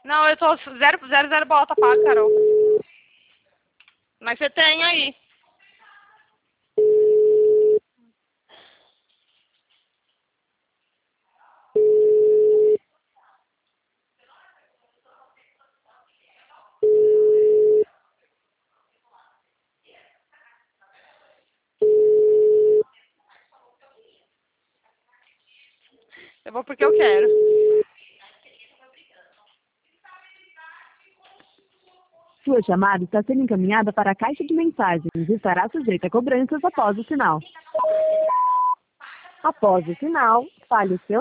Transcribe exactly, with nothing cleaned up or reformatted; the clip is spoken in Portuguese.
Não, eu tô zero, zero, zero bota paga, Carol. Mas você tem aí. Eu vou porque eu quero. Sua chamada está sendo encaminhada para a caixa de mensagens e estará sujeita a cobranças após o sinal. Após o sinal, fale o seu